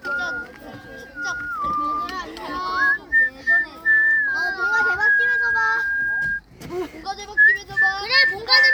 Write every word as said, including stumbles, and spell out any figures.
진짜 진짜 얘들아 안녕. 예전에 어 뭔가 대박집에서 봐. 뭔가 대박집에서 봐. 그래 뭔가